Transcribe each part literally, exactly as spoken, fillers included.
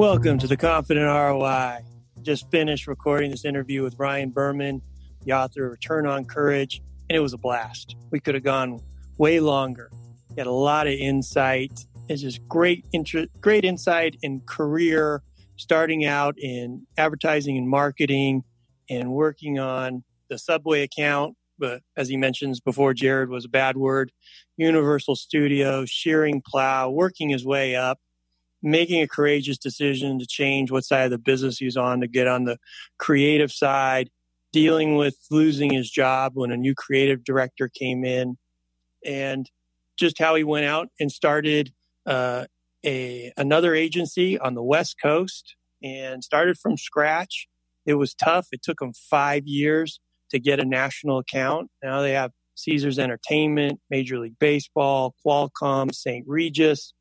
Welcome to the Confident R O I. Just finished recording this interview with Ryan Berman, the author of Return on Courage, and it was a blast. We could have gone way longer. He had a lot of insight. It's just great, inter- great insight in career, starting out in advertising and marketing and working on the Subway account. But as he mentions before, Jared was a bad word. Universal Studios, Shearing Plow, working his way up, making a courageous decision to change what side of the business he's on to get on the creative side, dealing with losing his job when a new creative director came in, and just how he went out and started uh, a another agency on the West Coast and started from scratch. It was tough. It took him five years to get a national account. Now they have Caesars Entertainment, Major League Baseball, Qualcomm, Saint Regis.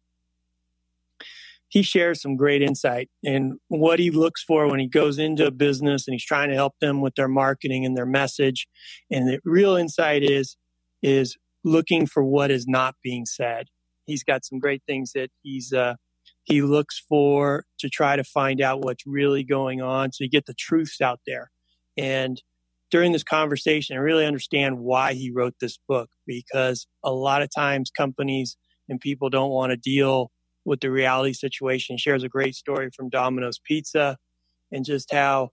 He shares some great insight in what he looks for when he goes into a business and he's trying to help them with their marketing and their message. And the real insight is, is looking for what is not being said. He's got some great things that he's, uh, he looks for to try to find out what's really going on. So you get the truths out there. And during this conversation, I really understand why he wrote this book, because a lot of times companies and people don't want to deal with the reality situation. He shares a great story from Domino's Pizza and just how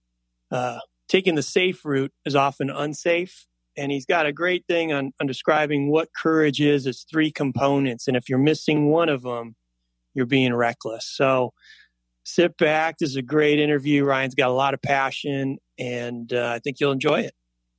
uh, taking the safe route is often unsafe. And he's got a great thing on, on describing what courage is. It's three components. And if you're missing one of them, you're being reckless. So sit back. This is a great interview. Ryan's got a lot of passion, and uh, I think you'll enjoy it.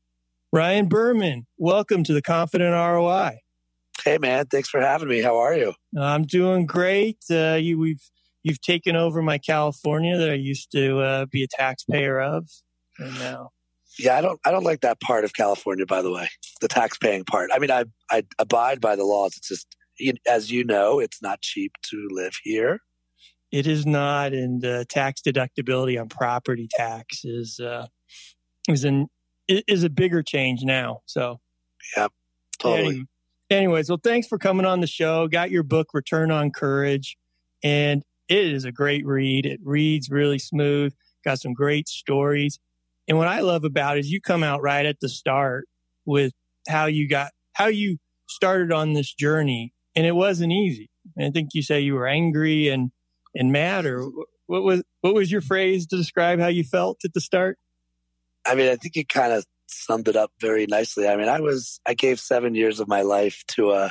Ryan Berman, welcome to the Confident R O I. Hey man, thanks for having me. How are you? I'm doing great. Uh, you, we've you've taken over my California that I used to uh, be a taxpayer of, and now. Yeah, I don't I don't like that part of California. By the way, the tax paying part. I mean, I I abide by the laws. It's just, as you know, it's not cheap to live here. It is not, and uh, tax deductibility on property tax is uh, is an is a bigger change now. So, yeah, totally. Anyway, anyways, well, thanks for coming on the show. Got your book, Return on Courage, and it is a great read. It reads really smooth. Got some great stories, and what I love about it is you come out right at the start with how you got how you started on this journey, and it wasn't easy. And I think you say you were angry and and mad, or what was what was your phrase to describe how you felt at the start? I mean, I think you kind of summed it up very nicely. I mean, I was I gave seven years of my life to a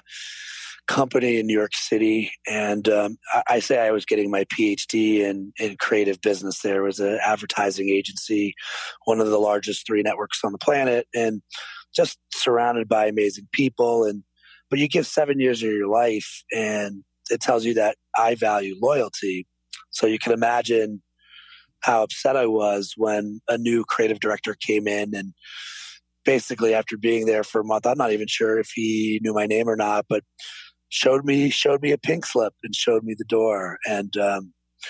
company in New York City, and um, I, I say I was getting my P H D in in creative business. There was an advertising agency, one of the largest three networks on the planet, and just surrounded by amazing people. And but you give seven years of your life, and it tells you that I value loyalty. So you can imagine how upset I was when a new creative director came in, and basically after being there for a month, I'm not even sure if he knew my name or not, but showed me showed me a pink slip and showed me the door. And um,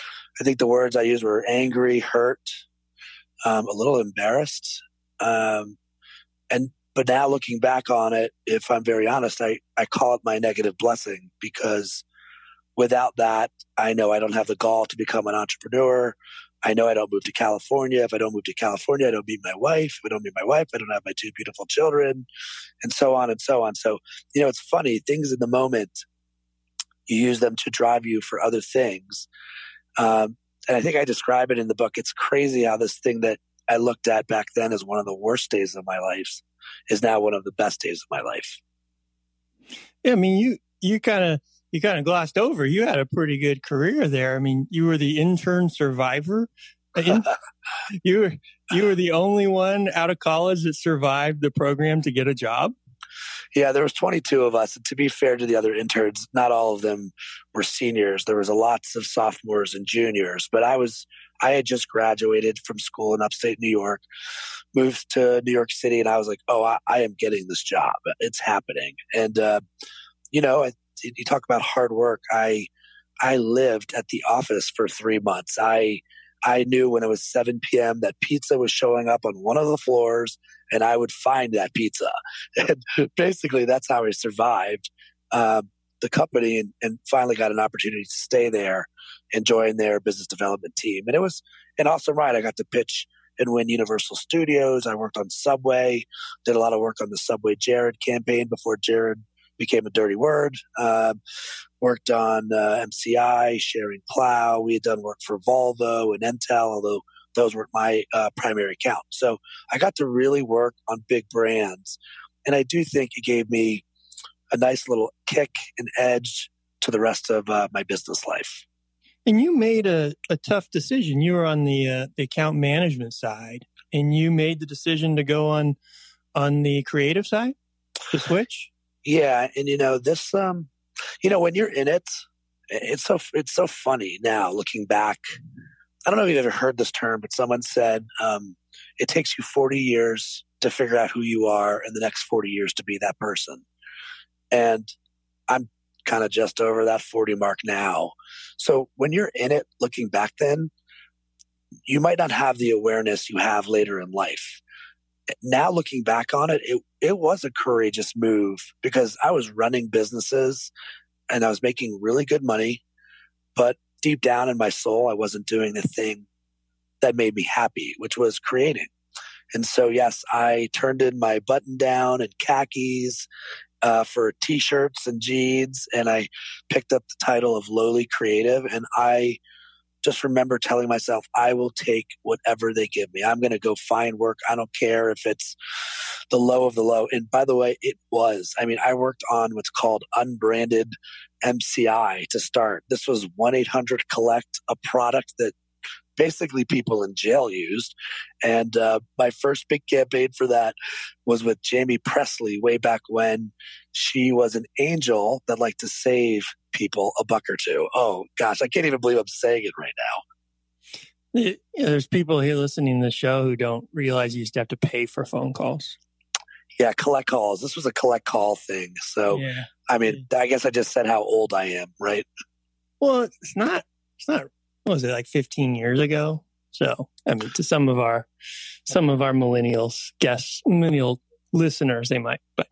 I think the words I used were angry, hurt, um, a little embarrassed. Um, and but now looking back on it, if I'm very honest, I, I call it my negative blessing, because without that, I know I don't have the gall to become an entrepreneur. I know I don't move to California. If I don't move to California, I don't meet my wife. If I don't meet my wife, I don't have my two beautiful children, and so on and so on. So, you know, it's funny. Things in the moment, you use them to drive you for other things. Um, and I think I describe it in the book. It's crazy how this thing that I looked at back then as one of the worst days of my life is now one of the best days of my life. Yeah, I mean, you you kind of you kind of glossed over. You had a pretty good career there. I mean, you were the intern survivor. you were you were the only one out of college that survived the program to get a job. Yeah, there was twenty-two of us. And to be fair to the other interns, not all of them were seniors. There was a lots of sophomores and juniors. But I was I had just graduated from school in upstate New York, moved to New York City, and I was like, oh, I, I am getting this job. It's happening. And, uh, you know, I, you talk about hard work. I I lived at the office for three months. I I knew when it was seven p.m. that pizza was showing up on one of the floors, and I would find that pizza. And basically, that's how I survived. Um, the company and, and finally got an opportunity to stay there and join their business development team. And it was an awesome ride. I got to pitch and win Universal Studios. I worked on Subway, did a lot of work on the Subway Jared campaign before Jared became a dirty word. Uh, worked on uh, M C I, Sharing Plow. We had done work for Volvo and Intel, although those weren't my uh, primary account. So I got to really work on big brands. And I do think it gave me a nice little kick and edge to the rest of uh, my business life. And you made a, a tough decision. You were on the, uh, the account management side, and you made the decision to go on on the creative side, to switch. Yeah, and you know this. Um, you know, when you're in it, it's so it's so funny now looking back. I don't know if you've ever heard this term, but someone said um, it takes you forty years to figure out who you are, and the next forty years to be that person. And I'm kind of just over that forty mark now. So when you're in it, looking back, then you might not have the awareness you have later in life. Now looking back on it, it, it was a courageous move because I was running businesses and I was making really good money, but deep down in my soul, I wasn't doing the thing that made me happy, which was creating. And so, yes, I turned in my button down and khakis uh, for t-shirts and jeans, and I picked up the title of Lowly Creative. And I just remember telling myself, I will take whatever they give me. I'm going to go find work. I don't care if it's the low of the low. And by the way, it was. I mean, I worked on what's called unbranded M C I to start. This was one eight hundred collect, a product that basically people in jail used. And uh, my first big campaign for that was with Jamie Presley way back when she was an angel that liked to save people a buck or two. Oh, gosh, I can't even believe I'm saying it right now. You know, there's people here listening to the show who don't realize you used to have to pay for phone calls. Yeah, collect calls. This was a collect call thing. So, yeah. I mean, I guess I just said how old I am, right? Well, it's not, it's not, what was it, like fifteen years ago? So, I mean, to some of our, some of our millennials, guests, millennial listeners, they might, but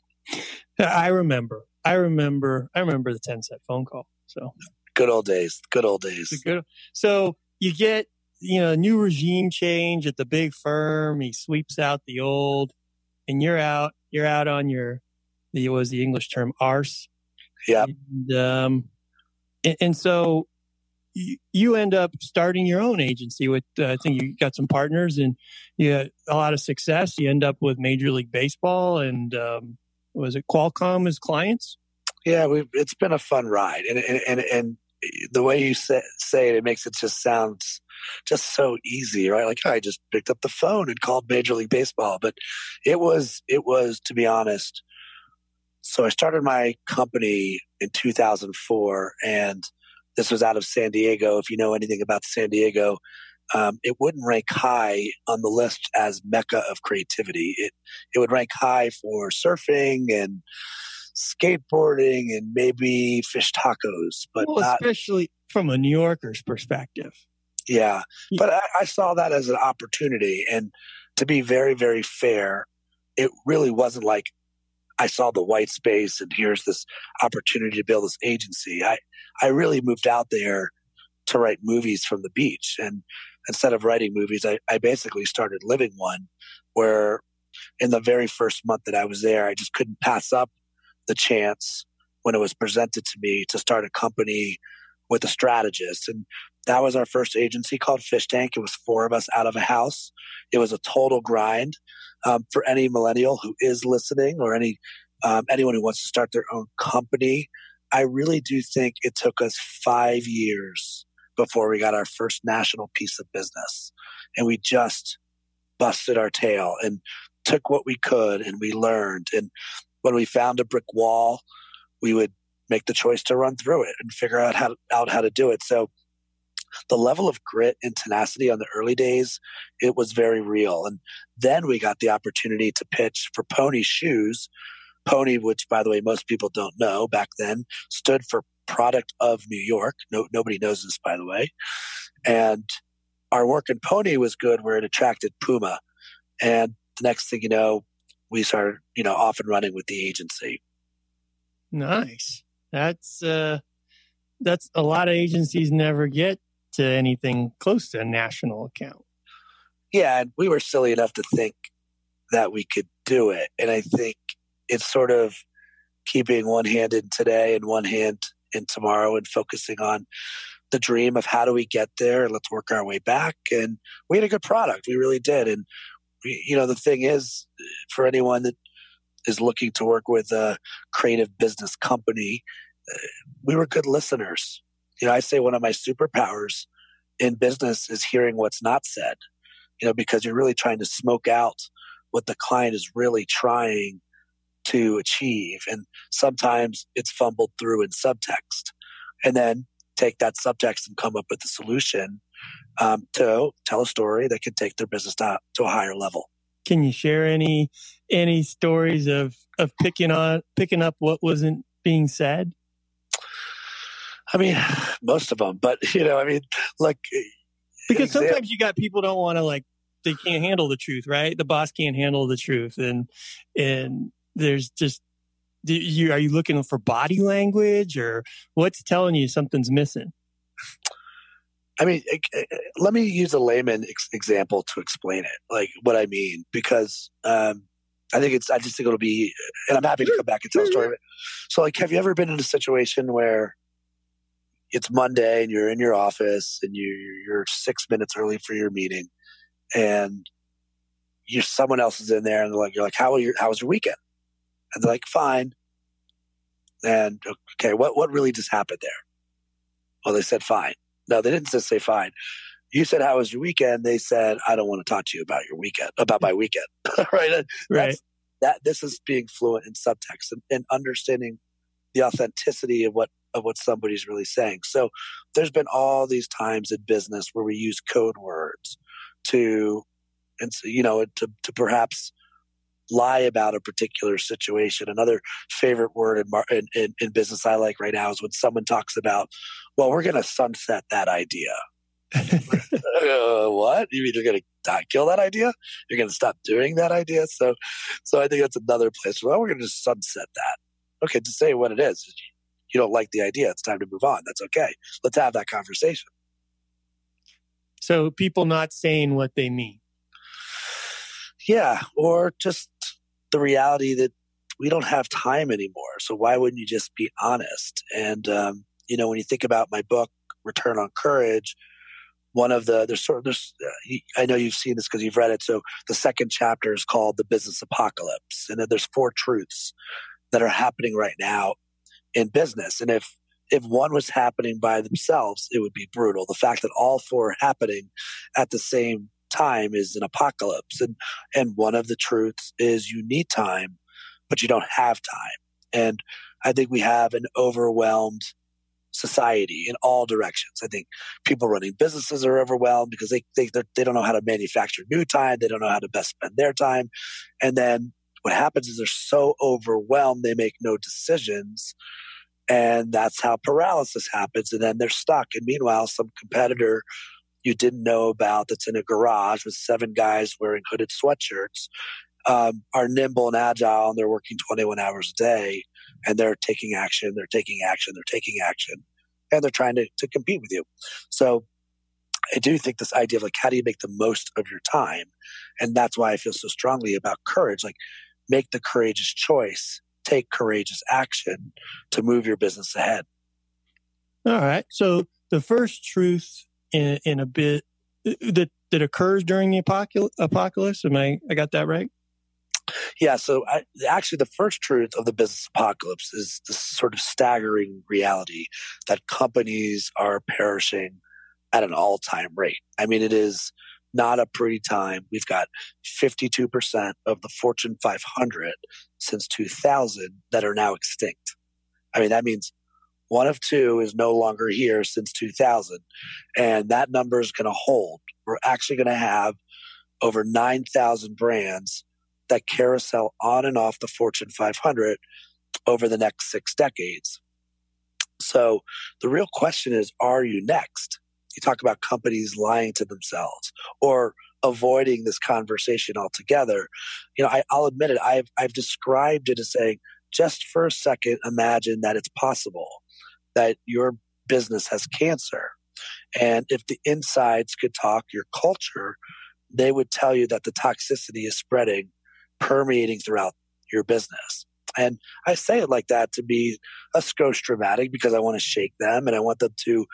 I remember, I remember, I remember the ten cent phone call. So good old days, good old days. Good, so you get, you know, new regime change at the big firm. He sweeps out the old, and you're out, you're out on your, the, what was the English term, arse. Yeah. And, um, and, and so you, you end up starting your own agency with, uh, I think you got some partners and you had a lot of success. You end up with Major League Baseball and, um, was it Qualcomm as clients? Yeah, we it's been a fun ride. And, and, and, and the way you say, say it, it makes it just sound just so easy, right? Like, oh, I just picked up the phone and called Major League Baseball. But it was, it was, to be honest. So I started my company in two thousand four, and this was out of San Diego. If you know anything about San Diego, um, it wouldn't rank high on the list as Mecca of creativity. It it would rank high for surfing and skateboarding and maybe fish tacos, but well, not, especially from a New Yorker's perspective. Yeah, but I, I saw that as an opportunity. And to be very, very fair, it really wasn't like I saw the white space and here's this opportunity to build this agency. I, I really moved out there to write movies from the beach. And instead of writing movies, I, I basically started living one where in the very first month that I was there, I just couldn't pass up the chance when it was presented to me to start a company with a strategist. And that was our first agency called Fish Tank. It was four of us out of a house. It was a total grind. Um, for any millennial who is listening or any um, anyone who wants to start their own company, I really do think it took us five years before we got our first national piece of business. And we just busted our tail and took what we could and we learned. And when we found a brick wall, we would make the choice to run through it and figure out how, out how to do it. So the level of grit and tenacity on the early days, it was very real. And then we got the opportunity to pitch for Pony Shoes. Pony, which, by the way, most people don't know back then, stood for Product of New York. No, nobody knows this, by the way. And our work in Pony was good where it attracted Puma. And the next thing you know, we started, you know, off and running with the agency. Nice. That's uh, that's a lot of agencies never get to anything close to a national account. Yeah, and we were silly enough to think that we could do it. And I think it's sort of keeping one hand in today and one hand in tomorrow and focusing on the dream of how do we get there and let's work our way back. And we had a good product. We really did. And, we, you know, the thing is, for anyone that is looking to work with a creative business company, uh, we were good listeners. You know, I say one of my superpowers in business is hearing what's not said, you know, because you're really trying to smoke out what the client is really trying to achieve. And sometimes it's fumbled through in subtext. And then take that subtext and come up with a solution um, to tell a story that can take their business to, to a higher level. Can you share any any stories of of picking on picking up what wasn't being said? I mean, most of them, but you know, I mean, like because sometimes you got people don't want to like they can't handle the truth, right? The boss can't handle the truth, and and there's just do you are you looking for body language or what's telling you something's missing? I mean, let me use a layman ex- example to explain it, like what I mean, because um, I think it's, I just think it'll be, and I'm happy to come back and tell a story. So like, have you ever been in a situation where it's Monday and you're in your office and you, you're six minutes early for your meeting and you're, someone else is in there and they're like, you're like, how, your, how was your weekend? And they're like, fine. And okay, what, what really just happened there? Well, they said, fine. No, they didn't just say fine. You said, how was your weekend? They said, I don't want to talk to you about your weekend, about my weekend. right? That's, right. That this is being fluent in subtext and, and understanding the authenticity of what, of what somebody's really saying. So there's been all these times in business where we use code words to, and you know, to, to perhaps lie about a particular situation. Another favorite word in, mar- in, in, in business I like right now is when someone talks about, well, we're going to sunset that idea. uh, what? You mean you're going to kill that idea? You're going to stop doing that idea? So, so I think that's another place. Well, we're going to just sunset that. Okay, to say what it is. You don't like the idea. It's time to move on. That's okay. Let's have that conversation. So people not saying what they mean. Yeah, or just the reality that we don't have time anymore. So why wouldn't you just be honest? And, um, you know, when you think about my book, Return on Courage, one of the, there's sort of, there's, uh, I know you've seen this because you've read it. So the second chapter is called The Business Apocalypse. And then there's four truths that are happening right now in business. And if, if one was happening by themselves, it would be brutal. The fact that all four are happening at the same time is an apocalypse. And, and one of the truths is you need time, but you don't have time. And I think we have an overwhelmed society in all directions. I think people running businesses are overwhelmed because they they they don't know how to manufacture new time. They don't know how to best spend their time. And then what happens is they're so overwhelmed, they make no decisions. And that's how paralysis happens. And then they're stuck. And meanwhile, some competitor you didn't know about that's in a garage with seven guys wearing hooded sweatshirts um, are nimble and agile, and they're working twenty-one hours a day, and they're taking action, they're taking action, they're taking action, and they're trying to, to compete with you. So I do think this idea of like, how do you make the most of your time? And that's why I feel so strongly about courage. Like, make the courageous choice, take courageous action to move your business ahead. All right. So the first truth in, in a bit that, that occurs during the apocalypse, am I, I got that right? Yeah. So I, actually the first truth of the business apocalypse is this sort of staggering reality that companies are perishing at an all-time rate. I mean, it is not a pretty time. We've got fifty-two percent of the Fortune five hundred since two thousand that are now extinct. I mean, that means one of two is no longer here since two thousand. And that number is going to hold. We're actually going to have over nine thousand brands that carousel on and off the Fortune five hundred over the next six decades. So the real question is, are you next? You talk about companies lying to themselves or avoiding this conversation altogether. You know, I, I'll admit it. I've, I've described it as saying just for a second imagine that it's possible that your business has cancer. And if the insides could talk, your culture, they would tell you that the toxicity is spreading, permeating throughout your business. And I say it like that to be a skosh dramatic because I want to shake them and I want them to,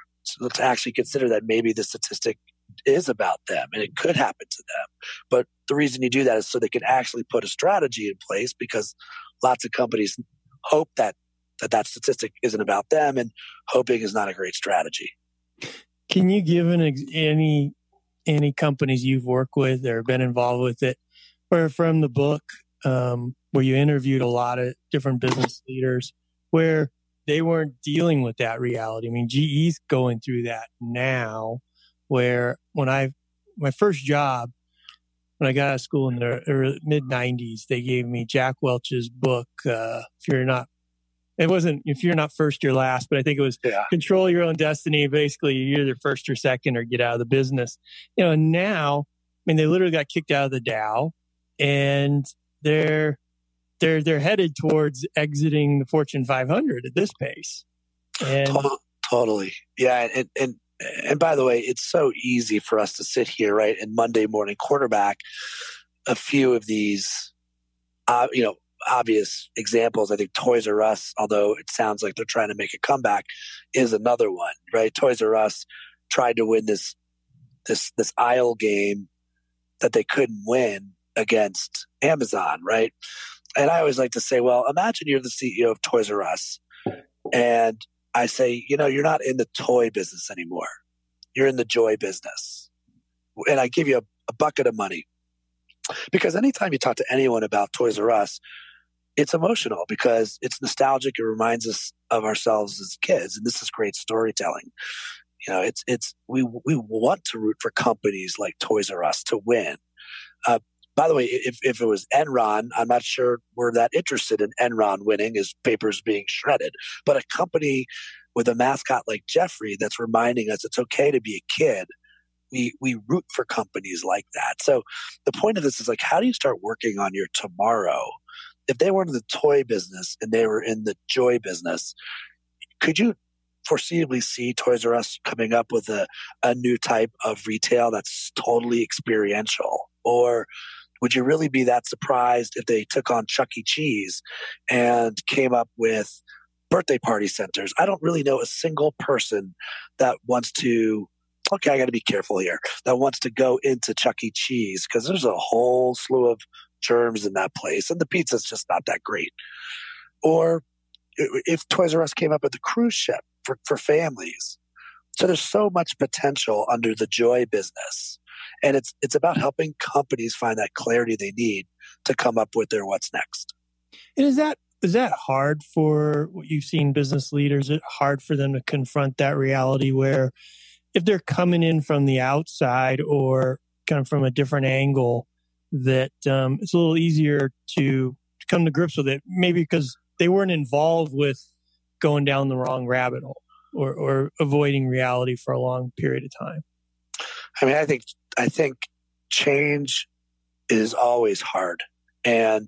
to actually consider that maybe the statistic is about them and it could happen to them. But the reason you do that is so they can actually put a strategy in place, because lots of companies hope that that, that statistic isn't about them, and hoping is not a great strategy. Can you give an ex- any any companies you've worked with or been involved with it, where from the book, um, where you interviewed a lot of different business leaders, where they weren't dealing with that reality? I mean, G E's going through that now, where when I, my first job, when I got out of school in the mid nineties, they gave me Jack Welch's book, uh, If You're Not, it wasn't If You're Not First, You're Last, but I think it was yeah. Control Your Own Destiny. Basically, you're either first or second or get out of the business. You know, now, I mean, they literally got kicked out of the Dow, and they're they're they're headed towards exiting the Fortune five hundred at this pace. And totally, yeah. And and and by the way, it's so easy for us to sit here, right, and Monday morning quarterback a few of these, uh, you know, obvious examples. I think Toys R Us, although it sounds like they're trying to make a comeback, is another one, right? Toys R Us tried to win this this this aisle game that they couldn't win against Amazon, right? And I always like to say, well, imagine you're the C E O of Toys R Us, and I say, you know, you're not in the toy business anymore. You're in the joy business. And I give you a, a bucket of money. Because anytime you talk to anyone about Toys R Us, it's emotional because it's nostalgic. It reminds us of ourselves as kids. And this is great storytelling. You know, it's, it's, we, we want to root for companies like Toys R Us to win. Uh, by the way, if, if it was Enron, I'm not sure we're that interested in Enron winning as papers being shredded. But a company with a mascot like Jeffrey that's reminding us it's okay to be a kid, we we root for companies like that. So the point of this is like, how do you start working on your tomorrow? If they were in the toy business and they were in the joy business, could you foreseeably see Toys R Us coming up with a, a new type of retail that's totally experiential? Or would you really be that surprised if they took on Chuck E. Cheese and came up with birthday party centers? I don't really know a single person that wants to, okay, I got to be careful here, that wants to go into Chuck E. Cheese because there's a whole slew of germs in that place and the pizza's just not that great. Or if Toys R Us came up with a cruise ship for, for families. So there's so much potential under the joy business. And it's it's about helping companies find that clarity they need to come up with their what's next. And is that is that hard for what you've seen business leaders? Is it hard for them to confront that reality where if they're coming in from the outside or kind of from a different angle, that um, it's a little easier to, to come to grips with it, maybe because they weren't involved with going down the wrong rabbit hole or, or avoiding reality for a long period of time? I mean, I think I think change is always hard. And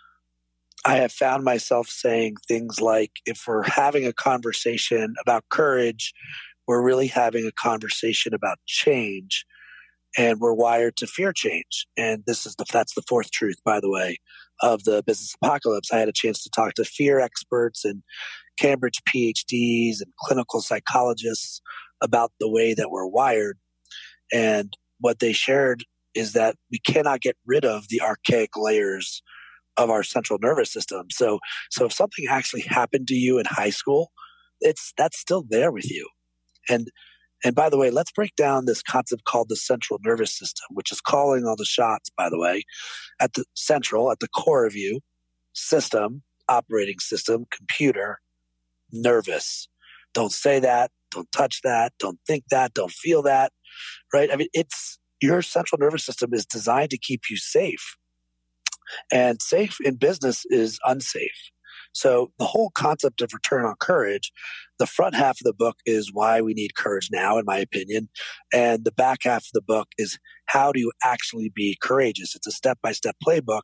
I have found myself saying things like, if we're having a conversation about courage, we're really having a conversation about change, and we're wired to fear change. And this is the, that's the fourth truth, by the way, of the business apocalypse. I had a chance to talk to fear experts and Cambridge P H Ds and clinical psychologists about the way that we're wired. And what they shared is that we cannot get rid of the archaic layers of our central nervous system. So, so if something actually happened to you in high school, it's that's still there with you. And and by the way, let's break down this concept called the central nervous system, which is calling all the shots, by the way, at the central, at the core of you, system, operating system, computer, nervous. Don't say that. Don't touch that. Don't think that. Don't feel that. Right? I mean, it's your central nervous system is designed to keep you safe. And safe in business is unsafe. So the whole concept of return on courage, the front half of the book is why we need courage now, in my opinion. And the back half of the book is how do you actually be courageous? It's a step-by-step playbook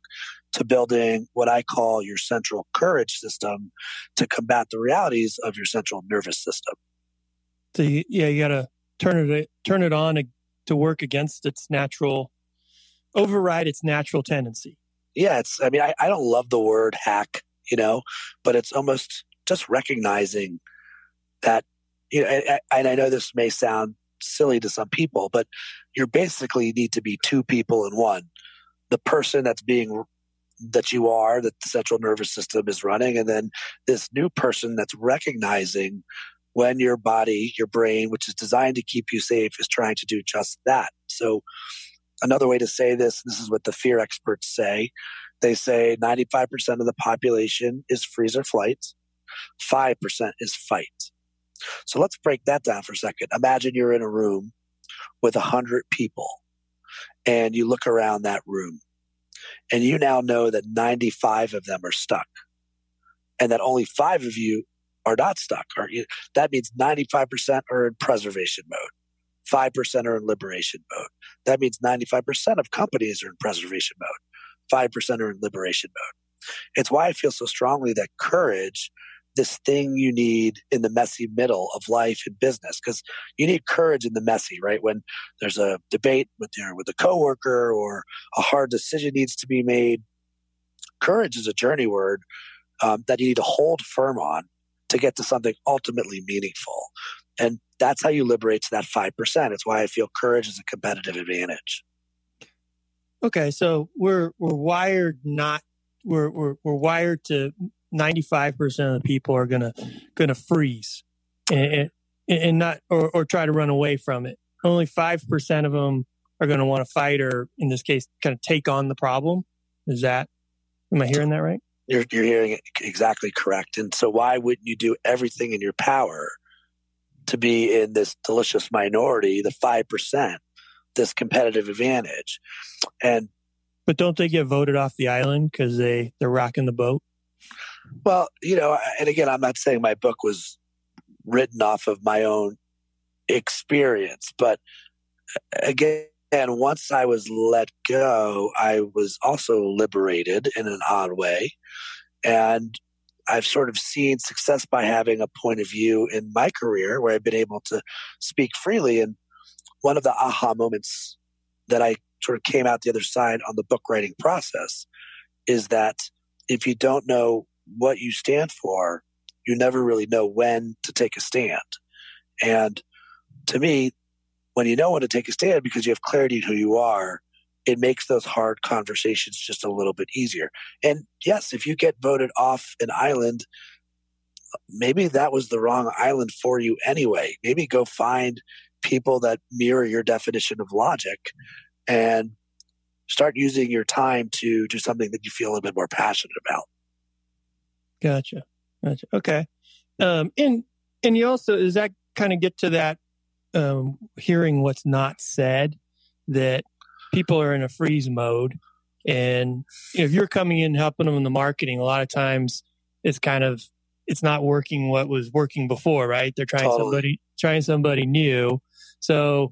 to building what I call your central courage system to combat the realities of your central nervous system. So you, yeah, you got to turn it turn it on to, to work against its natural, override its natural tendency. Yeah, it's. I mean, I, I don't love the word hack, you know, but it's almost just recognizing that, you know, and, and I know this may sound silly to some people, but you basically need to be two people in one. The person that's being that you are, that the central nervous system is running, and then this new person that's recognizing when your body, your brain, which is designed to keep you safe, is trying to do just that. So another way to say this, this is what the fear experts say. They say ninety-five percent of the population is freeze or flight, five percent is fight. So let's break that down for a second. Imagine you're in a room with one hundred people, and you look around that room, and you now know that ninety-five of them are stuck, and that only five of you are not stuck. Or you, that means ninety-five percent are in preservation mode. five percent are in liberation mode. That means ninety-five percent of companies are in preservation mode. five percent are in liberation mode. It's why I feel so strongly that courage, this thing you need in the messy middle of life and business, because you need courage in the messy, right? When there's a debate with your with a coworker or a hard decision needs to be made. Courage is a journey word um, that you need to hold firm on to get to something ultimately meaningful. And that's how you liberate to that five percent. It's why I feel courage is a competitive advantage. Okay, so we're we're wired not we're we're we're wired to ninety-five percent of the people are gonna gonna freeze and and not or, or try to run away from it. Only five percent of them are gonna want to fight, or in this case, kind of take on the problem. Is that am I hearing that right? You're you're hearing it exactly correct. And so why wouldn't you do everything in your power to be in this delicious minority, the five percent, this competitive advantage? And but don't they get voted off the island because they they're rocking the boat? Well, you know, and again, I'm not saying my book was written off of my own experience, but again, once I was let go, I was also liberated in an odd way. And I've sort of seen success by having a point of view in my career where I've been able to speak freely. And one of the aha moments that I sort of came out the other side on the book writing process is that if you don't know what you stand for, you never really know when to take a stand. And to me, when you know when to take a stand because you have clarity in who you are, it makes those hard conversations just a little bit easier. And yes, if you get voted off an island, maybe that was the wrong island for you anyway. Maybe go find people that mirror your definition of logic and start using your time to do something that you feel a little bit more passionate about. Gotcha. Gotcha. Okay. Um, and, and you also, does that kind of get to that, um, hearing what's not said, that people are in a freeze mode, and if you're coming in helping them in the marketing, a lot of times it's kind of, it's not working what was working before, right? They're trying totally. somebody, trying somebody new. So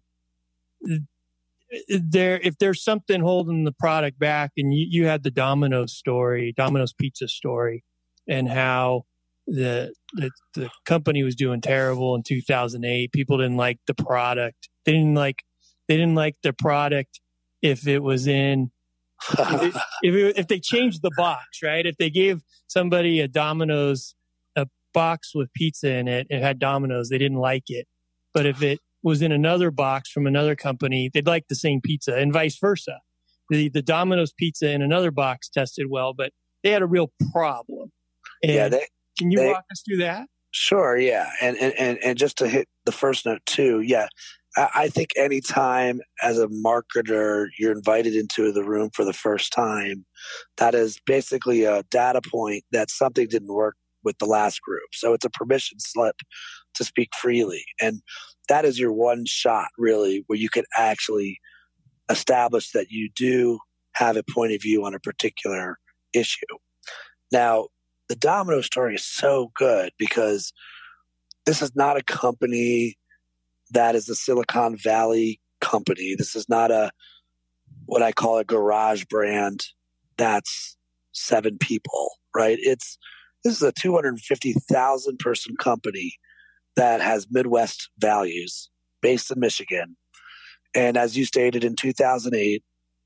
there, if there's something holding the product back, and you, you had the Domino's story, Domino's Pizza story, and how the, the the company was doing terrible in two thousand eight. People didn't like the product. They didn't like they didn't like the product if it was in if, it, if, it, if they changed the box, right? If they gave somebody a Domino's a box with pizza in it, it had Domino's, they didn't like it. But if it was in another box from another company, they'd like the same pizza, and vice versa. The the Domino's pizza in another box tested well, but they had a real problem. And yeah, they, can you they, walk us through that? Sure, yeah. And, and, and just to hit the first note too, yeah, I, I think anytime as a marketer you're invited into the room for the first time, that is basically a data point that something didn't work with the last group. So it's a permission slip to speak freely. And that is your one shot, really, where you can actually establish that you do have a point of view on a particular issue. Now, the Domino story is so good because this is not a company that is a Silicon Valley company. This is not a what I call a garage brand that's seven people, right? It's this is a two hundred fifty thousand person company that has Midwest values, based in Michigan. And as you stated, in two thousand eight,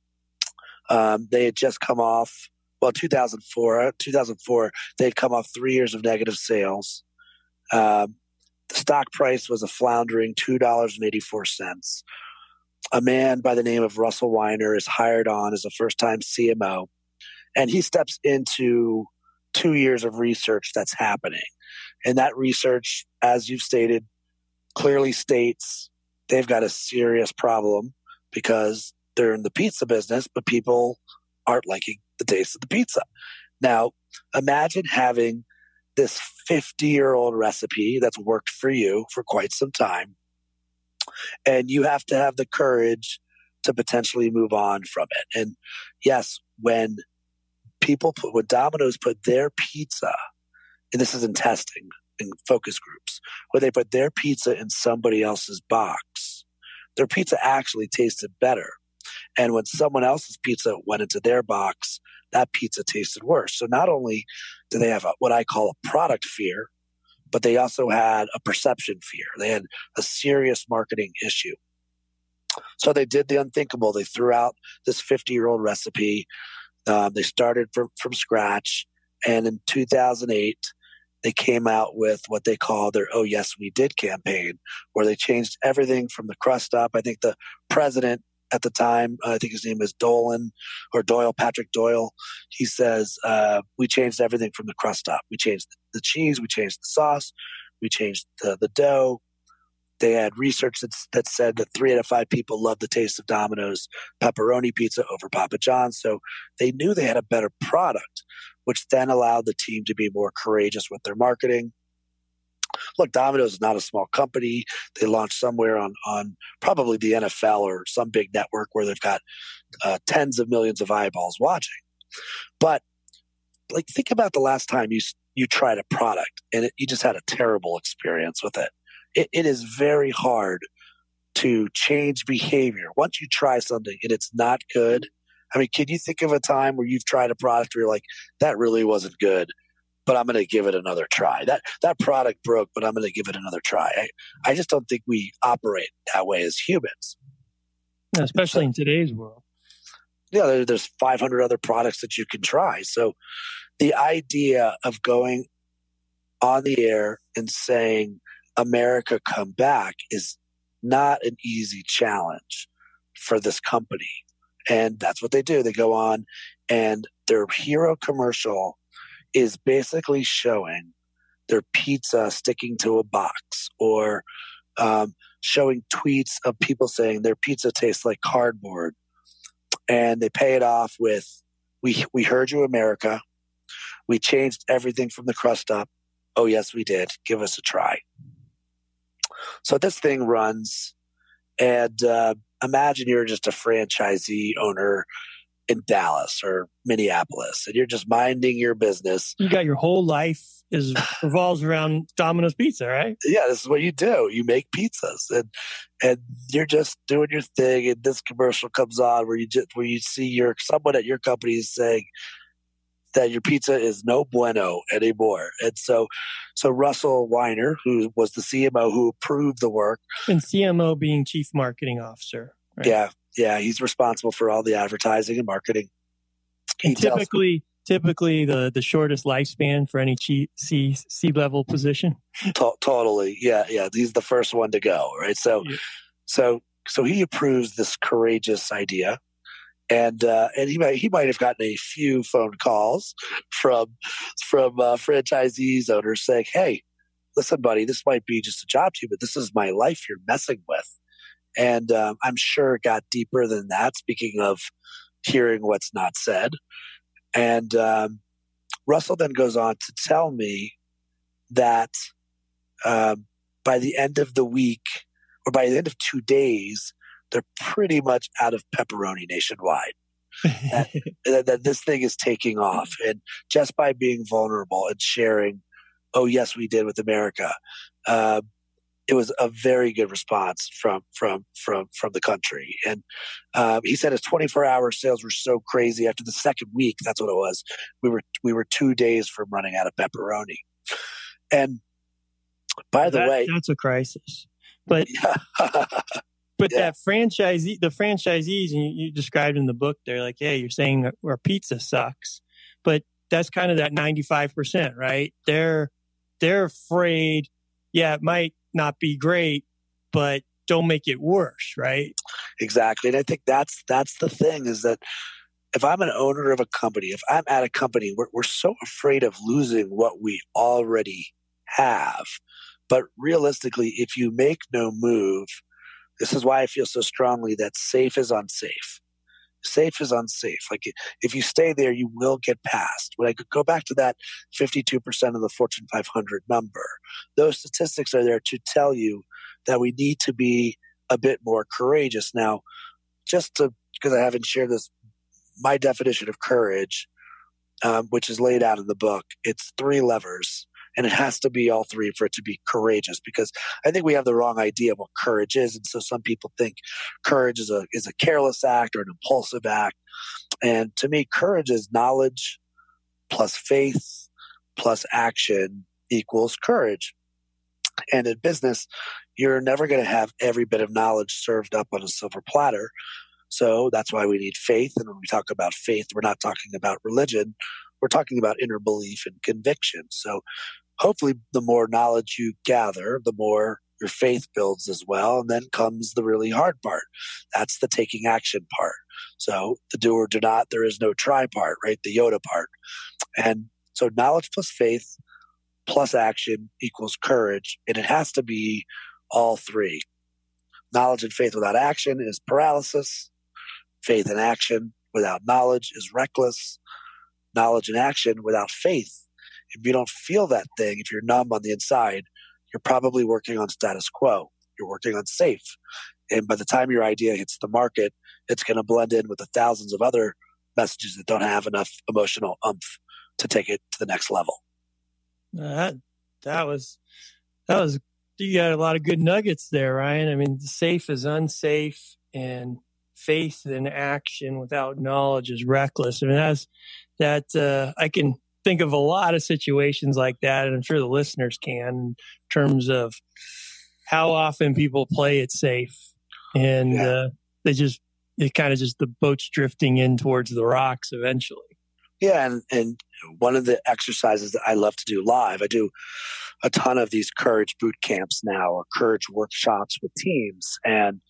um, they had just come off, well, two thousand four, two thousand four, they had come off three years of negative sales. Um, the stock price was a floundering two dollars and eighty-four cents. A man by the name of Russell Weiner is hired on as a first-time C M O, and he steps into two years of research that's happening. And that research, as you've stated, clearly states they've got a serious problem because they're in the pizza business, but people aren't liking the taste of the pizza. Now, imagine having this fifty-year-old recipe that's worked for you for quite some time, and you have to have the courage to potentially move on from it. And yes, when people put, when Domino's put their pizza, and this is in testing, in focus groups, where they put their pizza in somebody else's box, their pizza actually tasted better. And when someone else's pizza went into their box, that pizza tasted worse. So not only do they have a, what I call a product fear, but they also had a perception fear. They had a serious marketing issue. So they did the unthinkable. They threw out this fifty-year-old recipe. Um, they started from, from scratch. And in two thousand eight, they came out with what they call their Oh Yes We Did campaign, where they changed everything from the crust up. I think the president at the time, I think his name is Dolan or Doyle, Patrick Doyle. He says, uh, we changed everything from the crust up. We changed the cheese. We changed the sauce. We changed the, the dough. They had research that, that said that three out of five people love the taste of Domino's pepperoni pizza over Papa John's. So they knew they had a better product, which then allowed the team to be more courageous with their marketing. Look, Domino's is not a small company. They launched somewhere on, on probably the N F L or some big network where they've got uh, tens of millions of eyeballs watching. But like, think about the last time you you tried a product and it, you just had a terrible experience with it. It, it is very hard to change behavior. Once you try something and it's not good, I mean, can you think of a time where you've tried a product where you're like, that really wasn't good, but I'm going to give it another try. That that product broke, but I'm going to give it another try. I, I just don't think we operate that way as humans. Especially so, in today's world. Yeah, there, there's five hundred other products that you can try. So the idea of going on the air and saying, America, come back, is not an easy challenge for this company. And that's what they do. They go on, and their hero commercial is basically showing their pizza sticking to a box, or um, showing tweets of people saying their pizza tastes like cardboard. And they pay it off with, we we heard you, America. We changed everything from the crust up. Oh, yes, we did. Give us a try. So this thing runs, and uh, imagine you're just a franchisee owner in Dallas or Minneapolis, and you're just minding your business. You got your whole life is revolves around Domino's Pizza, right? Yeah, this is what you do. You make pizzas, and and you're just doing your thing. And this commercial comes on where you just where you see your someone at your company is saying that your pizza is no bueno anymore. And so, so Russell Weiner, who was the C M O who approved the work, and C M O being Chief Marketing Officer, right? Yeah. Yeah, he's responsible for all the advertising and marketing. And typically, typically the, the shortest lifespan for any C C level position. To- totally, yeah, yeah. He's the first one to go, right? So, yeah. so, so he approves this courageous idea, and uh, and he might he might have gotten a few phone calls from from uh, franchisees, owners saying, "Hey, listen, buddy, this might be just a job to you, but this is my life you're messing with." And um, I'm sure it got deeper than that, speaking of hearing what's not said. And um, Russell then goes on to tell me that um, by the end of the week, or by the end of two days, they're pretty much out of pepperoni nationwide. that, that, that this thing is taking off. And just by being vulnerable and sharing, oh, yes, we did with America, uh, it was a very good response from from from from the country. And um, he said his twenty-four hour sales were so crazy after the second week. That's what it was. We were we were two days from running out of pepperoni. And by the that, way, that's a crisis. But yeah. but yeah. that franchisee, the franchisees, and you, you described in the book, they're like, hey, you're saying our pizza sucks, but that's kind of that ninety-five percent, right? They're they're afraid. Yeah, it might not be great, but don't make it worse, right? Exactly. And I think that's that's the thing, is that if I'm an owner of a company, if I'm at a company, we're, we're so afraid of losing what we already have. But realistically, if you make no move, this is why I feel so strongly that safe is unsafe. Safe is unsafe. Like if you stay there, you will get past. When I could go back to that fifty-two percent of the Fortune five hundred number, those statistics are there to tell you that we need to be a bit more courageous. Now, just to, because I haven't shared this, my definition of courage, um, which is laid out in the book, it's three levers. And it has to be all three for it to be courageous, because I think we have the wrong idea of what courage is. And so some people think courage is a is a careless act or an impulsive act. And to me, courage is knowledge plus faith plus action equals courage. And in business, you're never going to have every bit of knowledge served up on a silver platter. So that's why we need faith. And when we talk about faith, we're not talking about religion. We're talking about inner belief and conviction. So hopefully the more knowledge you gather, the more your faith builds as well. And then comes the really hard part. That's the taking action part. So the do or do not, there is no try part, right? The Yoda part. And so knowledge plus faith plus action equals courage. And it has to be all three. Knowledge and faith without action is paralysis. Faith and action without knowledge is reckless. Knowledge and action without faith. If you don't feel that thing, if you're numb on the inside, you're probably working on status quo. You're working on safe. And by the time your idea hits the market, it's going to blend in with the thousands of other messages that don't have enough emotional oomph to take it to the next level. That that was that was you got a lot of good nuggets there, Ryan. I mean, safe is unsafe, and faith in action without knowledge is reckless. I mean, that's that uh, I can think of a lot of situations like that, and I'm sure the listeners can, in terms of how often people play it safe, and yeah. uh, they just it kind of just the boat's drifting in towards the rocks eventually. Yeah, and and one of the exercises that I love to do live, I do a ton of these courage boot camps now, or courage workshops with teams, and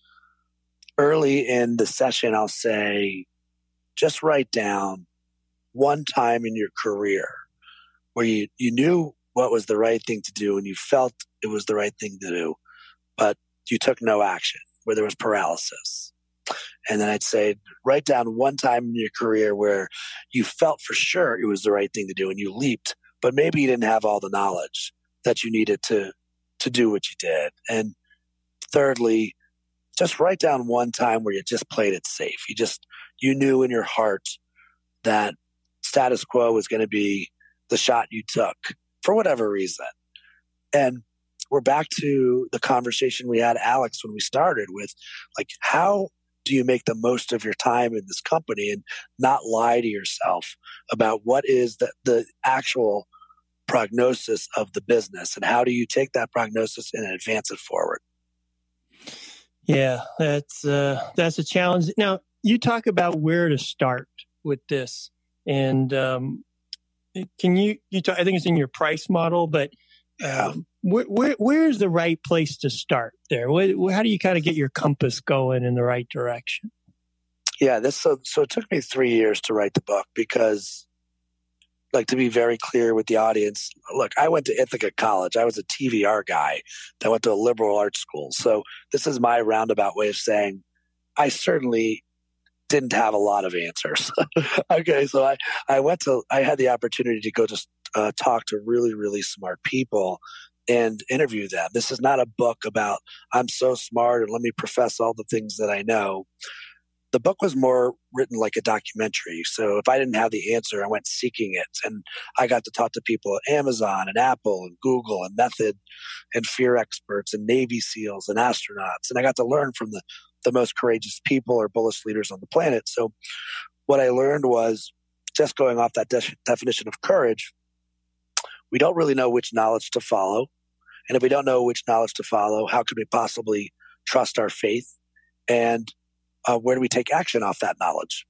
early in the session, I'll say, just write down one time in your career where you, you knew what was the right thing to do and you felt it was the right thing to do, but you took no action, where there was paralysis. And then I'd say, write down one time in your career where you felt for sure it was the right thing to do and you leaped, but maybe you didn't have all the knowledge that you needed to, to do what you did. And thirdly, just write down one time where you just played it safe. You just, you knew in your heart that status quo was going to be the shot you took for whatever reason. And we're back to the conversation we had, Alex, when we started with, like, how do you make the most of your time in this company and not lie to yourself about what is the, the actual prognosis of the business, and how do you take that prognosis and advance it forward? Yeah, that's uh, that's a challenge. Now, you talk about where to start with this, and um, can you you talk, I think it's in your price model, but um, where, where where's the right place to start there? What, how do you kind of get your compass going in the right direction? Yeah, this so so it took me three years to write the book because, like, to be very clear with the audience, look, I went to Ithaca College. I was a T V R guy that went to a liberal arts school. So this is my roundabout way of saying I certainly didn't have a lot of answers. Okay, so I, I went to, I had the opportunity to go just uh, talk to really, really smart people and interview them. This is not a book about I'm so smart and let me profess all the things that I know. the book was more written like a documentary. So if I didn't have the answer, I went seeking it. And I got to talk to people at Amazon and Apple and Google and Method and fear experts and Navy SEALs and astronauts. And I got to learn from the, the most courageous people or bullish leaders on the planet. So what I learned was, just going off that de- definition of courage, we don't really know which knowledge to follow. And if we don't know which knowledge to follow, how could we possibly trust our faith? And uh, where do we take action off that knowledge?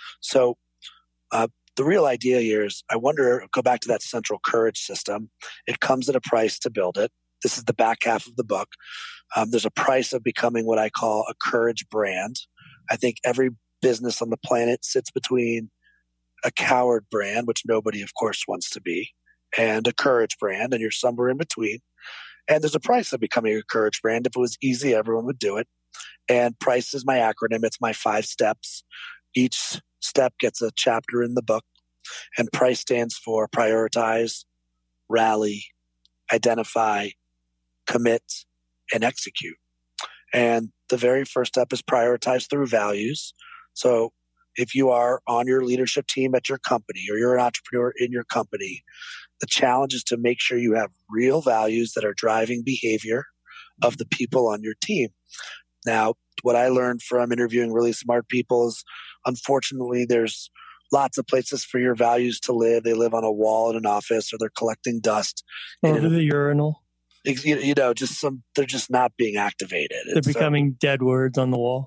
So uh, the real idea here is, I wonder, go back to that central courage system. It comes at a price to build it. This is the back half of the book. Um, there's a price of becoming what I call a courage brand. I think every business on the planet sits between a coward brand, which nobody, of course, wants to be, and a courage brand, and you're somewhere in between. And there's a price of becoming a courage brand. If it was easy, everyone would do it. And PRICE is my acronym. It's my five steps. Each step gets a chapter in the book. And PRICE stands for prioritize, rally, identify, commit, and execute. And the very first step is prioritize through values. So if you are on your leadership team at your company, or you're an entrepreneur in your company, the challenge is to make sure you have real values that are driving behavior of the people on your team. Now, what I learned from interviewing really smart people is, unfortunately, there's lots of places for your values to live. They live on a wall in an office, or they're collecting dust over the urinal. You, you know, just some, they're just not being activated. They're and becoming so, dead words on the wall.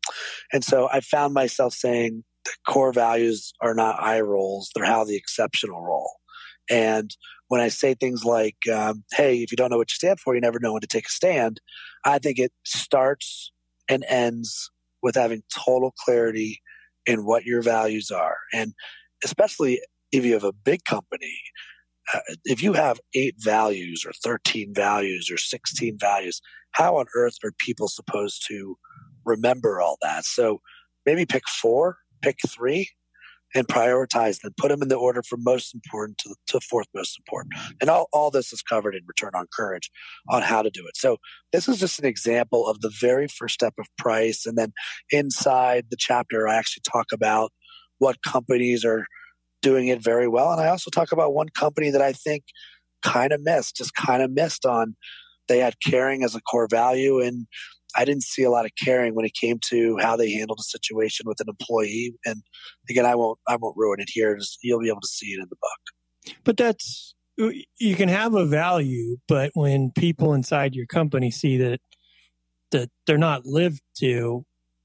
And so I found myself saying that core values are not eye rolls. They're how the exceptional roll. And when I say things like, um, hey, if you don't know what you stand for, you never know when to take a stand, I think it starts and ends with having total clarity in what your values are. And especially if you have a big company, uh, if you have eight values or thirteen values or sixteen values, how on earth are people supposed to remember all that? So maybe pick four, pick three, and prioritize them. Put them in the order from most important to, to fourth most important. And all, all this is covered in Return on Courage on how to do it. So this is just an example of the very first step of PRICE. And then inside the chapter, I actually talk about what companies are doing it very well. And I also talk about one company that I think kind of missed, just kind of missed on. They had caring as a core value, and I didn't see a lot of caring when it came to how they handled a situation with an employee. And again, I won't, I won't ruin it here. Just, you'll be able to see it in the book. But that's, you can have a value, but when people inside your company see that, that they're not lived to,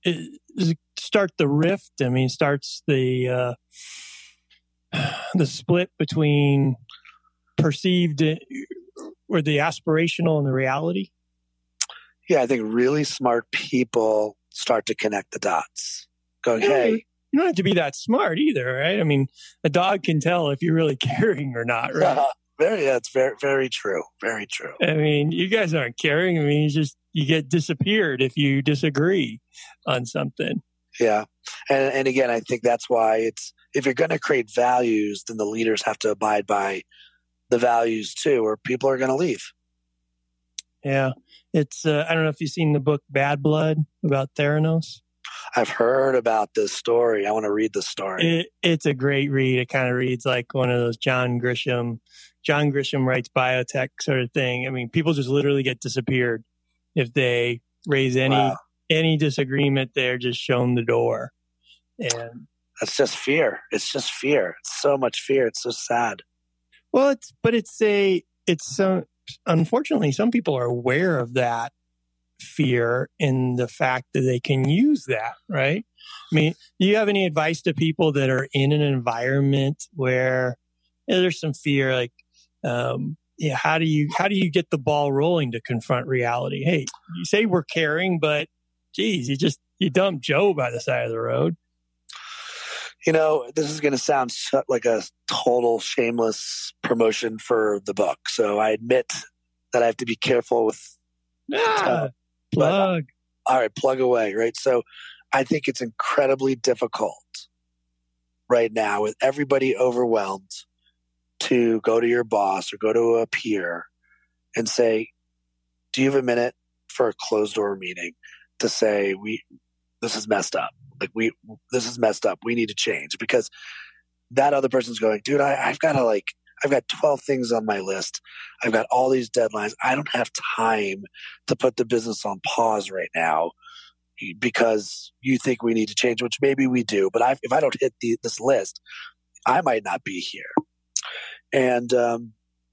it, start the rift. I mean, starts the, uh, the split between perceived or the aspirational and the reality. Yeah, I think really smart people start to connect the dots. Going, yeah, hey. You don't have to be that smart either, right? I mean, a dog can tell if you're really caring or not, right? Uh, very, yeah, it's very, very true. Very true. I mean, you guys aren't caring. I mean, you just, you get disappeared if you disagree on something. Yeah. And, and again, I think that's why it's, if you're going to create values, then the leaders have to abide by the values too, or people are going to leave. Yeah. It's, uh, I don't know if you've seen the book Bad Blood about Theranos. I've heard about this story. I want to read the story. It, it's a great read. It kind of reads like one of those John Grisham, John Grisham writes biotech sort of thing. I mean, people just literally get disappeared if they raise any, wow. any disagreement. They're just shown the door. And that's just fear. It's just fear. It's so much fear. It's so sad. Well, it's, but it's a, it's so, unfortunately, some people are aware of that fear in the fact that they can use that, right? I mean, do you have any advice to people that are in an environment where you know, there's some fear, like, um, yeah, how do you, how do you get the ball rolling to confront reality? Hey, you say we're caring, but geez, you just, you dump Joe by the side of the road. You know, this is going to sound like a total shameless promotion for the book. So I admit that I have to be careful with ah, plug. But, all right, plug away, right? So I think it's incredibly difficult right now with everybody overwhelmed to go to your boss or go to a peer and say, do you have a minute for a closed door meeting to say, we, this is messed up? Like we, this is messed up. We need to change, because that other person's going, dude, I, I've got to like, I've got twelve things on my list. I've got all these deadlines. I don't have time to put the business on pause right now because you think we need to change, which maybe we do. But I, if I don't hit the, this list, I might not be here. And um,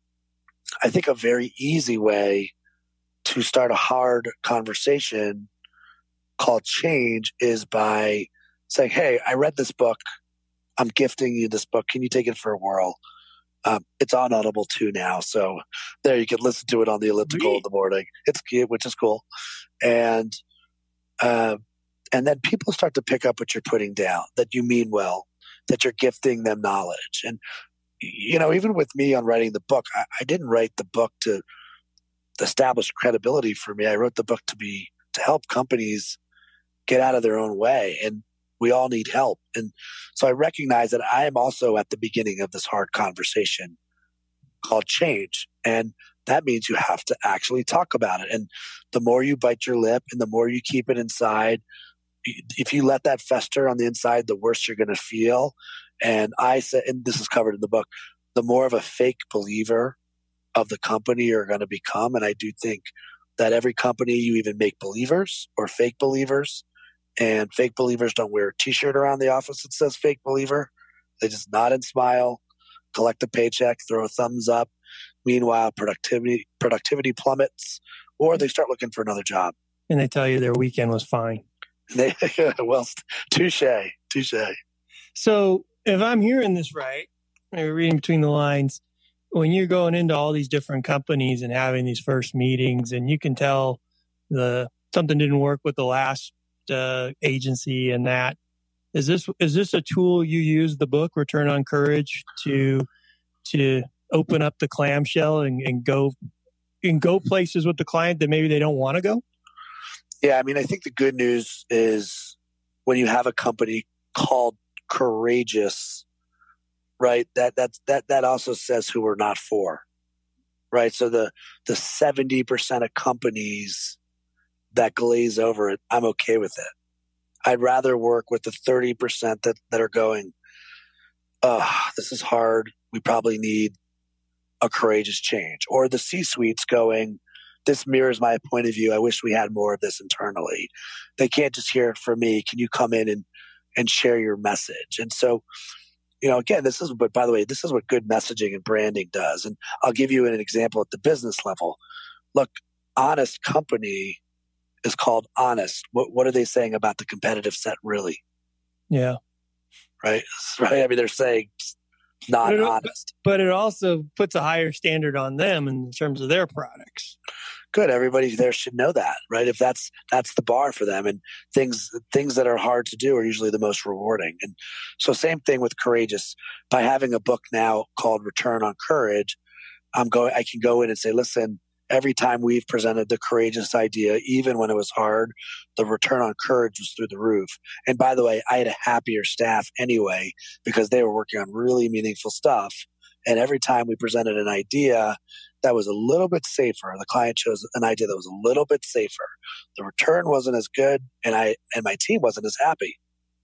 I think a very easy way to start a hard conversation called change is by saying, hey, I read this book. I'm gifting you this book. Can you take it for a whirl? Um, it's on Audible too now. So there, you can listen to it on the elliptical Sweet. In the morning. It's cute, which is cool. And, uh, and then people start to pick up what you're putting down, that you mean well, that you're gifting them knowledge. And, you know, even with me on writing the book, I, I didn't write the book to establish credibility for me. I wrote the book to be, to help companies get out of their own way. And we all need help. And so I recognize that I am also at the beginning of this hard conversation called change. And that means you have to actually talk about it. And the more you bite your lip and the more you keep it inside, if you let that fester on the inside, the worse you're going to feel. And I said, and this is covered in the book, the more of a fake believer of the company you're going to become. And I do think that every company, you even make believers or fake believers. And fake believers don't wear a t-shirt around the office that says fake believer. They just nod and smile, collect a paycheck, throw a thumbs up. Meanwhile, productivity productivity plummets, or they start looking for another job. And they tell you their weekend was fine. They, well, touche, touche. So if I'm hearing this right, maybe reading between the lines, when you're going into all these different companies and having these first meetings, and you can tell the something didn't work with the last uh, agency, and that is this is this a tool you use, the book Return on Courage, to to open up the clamshell and, and go and go places with the client that maybe they don't want to go? Yeah, I mean, I think the good news is when you have a company called Courageous, right? That that that that also says who we're not for, right? So the the seventy percent of companies that glaze over it, I'm okay with it. I'd rather work with the thirty percent that, that are going, oh, this is hard. We probably need a courageous change. Or the C-suite's going, this mirrors my point of view. I wish we had more of this internally. They can't just hear it from me. Can you come in and, and share your message? And so, you know, again, this is what, by the way, this is what good messaging and branding does. And I'll give you an example at the business level. Look, Honest Company is called Honest. What what are they saying about the competitive set, really? Yeah. Right? Right. I mean, they're saying not but it, honest. But it also puts a higher standard on them in terms of their products. Good. Everybody there should know that, right? If that's that's the bar for them. And things things that are hard to do are usually the most rewarding. And so same thing with Courageous. By having a book now called Return on Courage, I'm going I can go in and say, listen, every time we've presented the courageous idea, even when it was hard, the return on courage was through the roof. And by the way, I had a happier staff anyway because they were working on really meaningful stuff. And every time we presented an idea that was a little bit safer, the client chose an idea that was a little bit safer. The return wasn't as good, and I and my team wasn't as happy.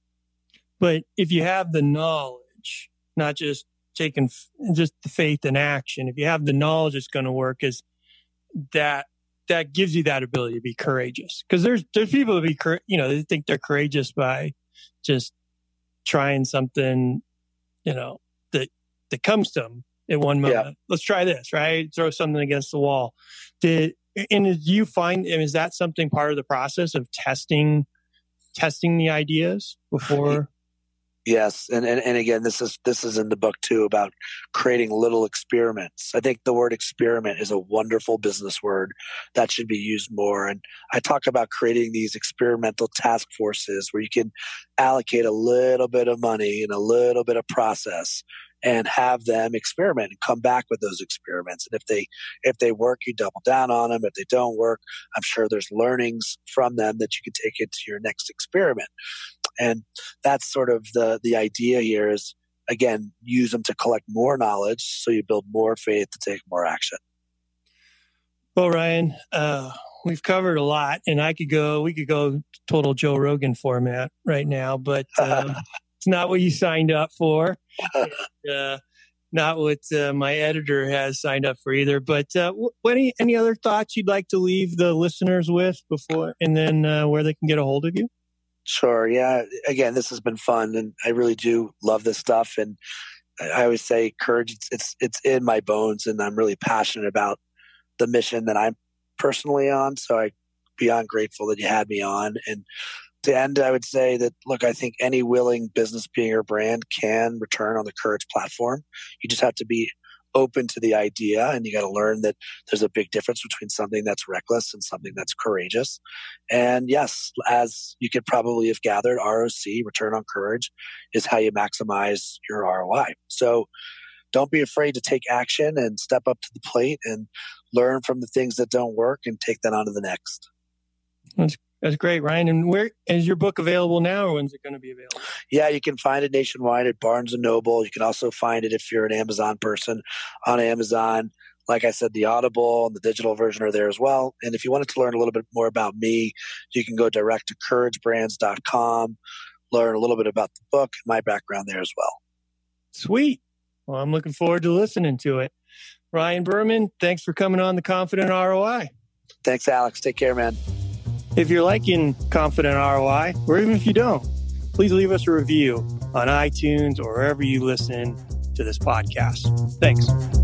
But if you have the knowledge, not just taking just the faith in action, if you have the knowledge it's going to work, is that that gives you that ability to be courageous. Because there's there's people that be you know they think they're courageous by just trying something, you know, that that comes to them at one moment. Yeah. Let's try this, right? Throw something against the wall. Did and do you find is that something part of the process of testing testing the ideas before? Yes. And, and and again, this is this is in the book too, about creating little experiments. I think the word experiment is a wonderful business word that should be used more. And I talk about creating these experimental task forces where you can allocate a little bit of money and a little bit of process and have them experiment and come back with those experiments. And if they if they work, you double down on them. If they don't work, I'm sure there's learnings from them that you can take into your next experiment. And that's sort of the the idea here is, again, use them to collect more knowledge so you build more faith to take more action. Well, Ryan, uh, we've covered a lot, and I could go, we could go total Joe Rogan format right now, but uh, it's not what you signed up for. And, uh, not what uh, my editor has signed up for either. But uh, what, any, any other thoughts you'd like to leave the listeners with before, and then uh, where they can get a hold of you? Sure. Yeah. Again, this has been fun, and I really do love this stuff. And I always say courage, it's, it's, it's in my bones, and I'm really passionate about the mission that I'm personally on. So I'm beyond grateful that you had me on. And to end, I would say that, look, I think any willing business being or brand can return on the Courage platform. You just have to be open to the idea, and you got to learn that there's a big difference between something that's reckless and something that's courageous. And yes, as you could probably have gathered, R O C, return on courage, is how you maximize your R O I. So don't be afraid to take action and step up to the plate and learn from the things that don't work and take that on to the next. That's That's great, Ryan. And where is your book available now, or when's it going to be available? Yeah, you can find it nationwide at Barnes and Noble. You can also find it, if you're an Amazon person, on Amazon. Like I said, the Audible and the digital version are there as well. And if you wanted to learn a little bit more about me, you can go direct to courage brands dot com, learn a little bit about the book, my background there as well. Sweet. Well, I'm looking forward to listening to it. Ryan Berman, thanks for coming on the Confident R O I. Thanks, Alex. Take care, man. If you're liking Confident R O I, or even if you don't, please leave us a review on iTunes or wherever you listen to this podcast. Thanks.